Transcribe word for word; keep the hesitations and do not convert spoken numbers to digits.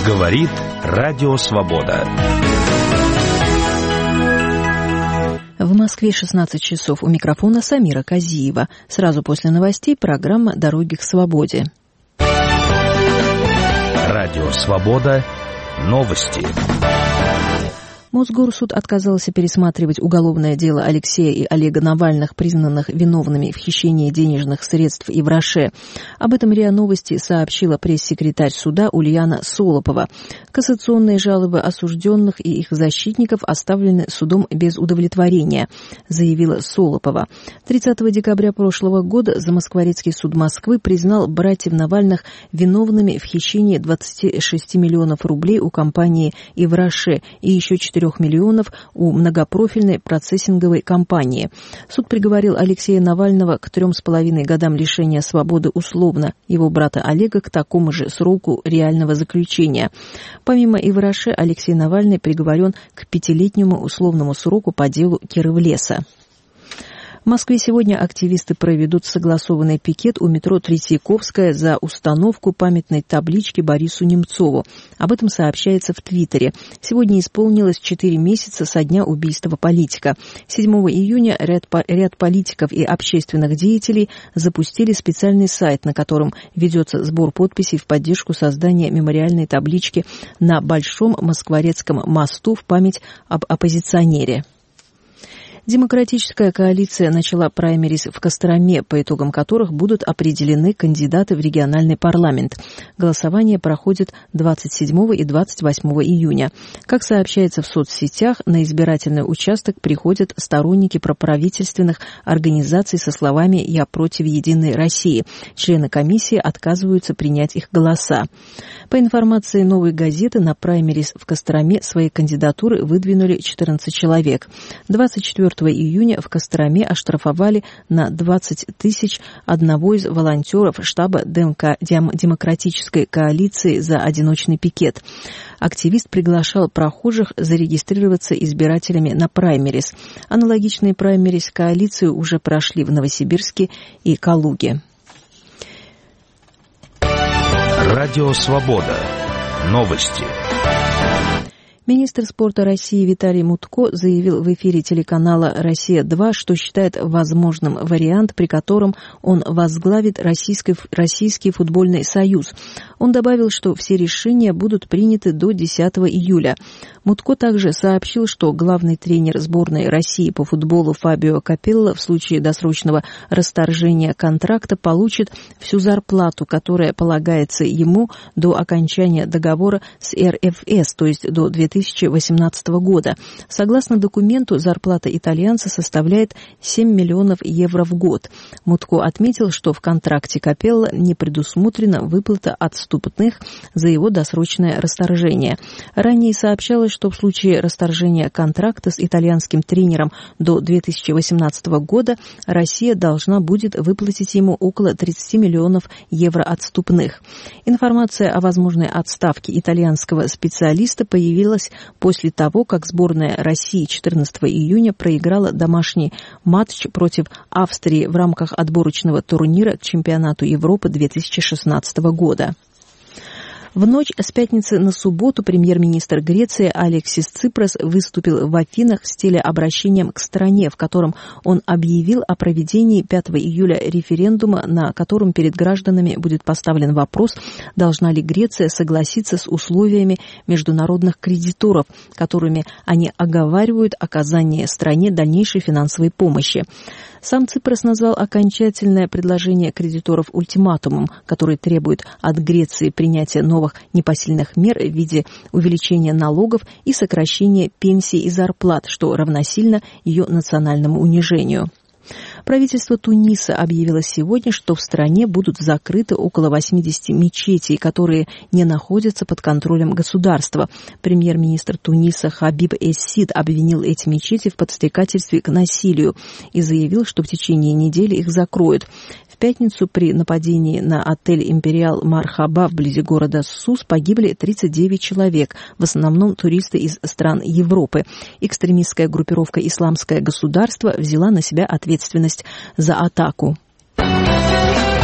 Говорит Радио Свобода. В Москве шестнадцать часов. У микрофона Самира Казиева. Сразу после новостей программа «Дороги к свободе». Радио Свобода. Новости. Мосгорсуд отказался пересматривать уголовное дело Алексея и Олега Навальных, признанных виновными в хищении денежных средств и в Роше. Об этом РИА Новости сообщила пресс-секретарь суда Ульяна Солопова. Кассационные жалобы осужденных и их защитников оставлены судом без удовлетворения, заявила Солопова. тридцатого декабря прошлого года Замоскворецкий суд Москвы признал братьев Навальных виновными в хищении двадцати шести миллионов рублей у компании «Ивраше» и еще четырех миллионов у многопрофильной процессинговой компании. Суд приговорил Алексея Навального к трем с половиной годам лишения свободы условно, его брата Олега к такому же сроку реального заключения. Помимо Ивраше, Алексей Навальный приговорен к пятилетнему условному сроку по делу Кировлеса. В Москве сегодня активисты проведут согласованный пикет у метро Третьяковская за установку памятной таблички Борису Немцову. Об этом сообщается в Твиттере. Сегодня исполнилось четыре месяца со дня убийства политика. седьмого июня ряд, ряд политиков и общественных деятелей запустили специальный сайт, на котором ведется сбор подписей в поддержку создания мемориальной таблички на Большом Москворецком мосту в память об оппозиционере. Демократическая коалиция начала праймериз в Костроме, по итогам которых будут определены кандидаты в региональный парламент. Голосование проходит двадцать седьмого и двадцать восьмого июня. Как сообщается в соцсетях, на избирательный участок приходят сторонники проправительственных организаций со словами «Я против Единой России». Члены комиссии отказываются принять их голоса. По информации «Новой газеты», на праймериз в Костроме свои кандидатуры выдвинули четырнадцать человек. двадцать четвёртого июня в Костроме оштрафовали на двадцать тысяч одного из волонтеров штаба Демократической коалиции за одиночный пикет. Активист приглашал прохожих зарегистрироваться избирателями на праймериз. Аналогичные праймериз коалиции уже прошли в Новосибирске и Калуге. Радио Свобода. Новости. Министр спорта России Виталий Мутко заявил в эфире телеканала «Россия-два», что считает возможным вариант, при котором он возглавит Российский, Российский футбольный союз. Он добавил, что все решения будут приняты до десятого июля. Мутко также сообщил, что главный тренер сборной России по футболу Фабио Капелло в случае досрочного расторжения контракта получит всю зарплату, которая полагается ему до окончания договора с эр эф эс, то есть до две тысячи восемнадцатого года. Согласно документу, зарплата итальянца составляет семь миллионов евро в год. Мутко отметил, что в контракте Капелло не предусмотрена выплата отступных за его досрочное расторжение. Ранее сообщалось, что в случае расторжения контракта с итальянским тренером до две тысячи восемнадцатого года Россия должна будет выплатить ему около тридцать миллионов евро отступных. Информация о возможной отставке итальянского специалиста появилась после того, как сборная России четырнадцатого июня проиграла домашний матч против Австрии в рамках отборочного турнира к чемпионату Европы две тысячи шестнадцатого года. В ночь с пятницы на субботу премьер-министр Греции Алексис Ципрас выступил в Афинах с телеобращением к стране, в котором он объявил о проведении пятого июля референдума, на котором перед гражданами будет поставлен вопрос, должна ли Греция согласиться с условиями международных кредиторов, которыми они оговаривают оказание стране дальнейшей финансовой помощи. Сам Ципрас назвал окончательное предложение кредиторов ультиматумом, который требует от Греции принятия новых непосильных мер в виде увеличения налогов и сокращения пенсий и зарплат, что равносильно ее национальному унижению. Правительство Туниса объявило сегодня, что в стране будут закрыты около восьмидесяти мечетей, которые не находятся под контролем государства. Премьер-министр Туниса Хабиб эс-Сид обвинил эти мечети в подстрекательстве к насилию и заявил, что в течение недели их закроют. В пятницу при нападении на отель «Империал Мархаба» вблизи города Сус погибли тридцать девять человек, в основном туристы из стран Европы. Экстремистская группировка «Исламское государство» взяла на себя ответственность за атаку.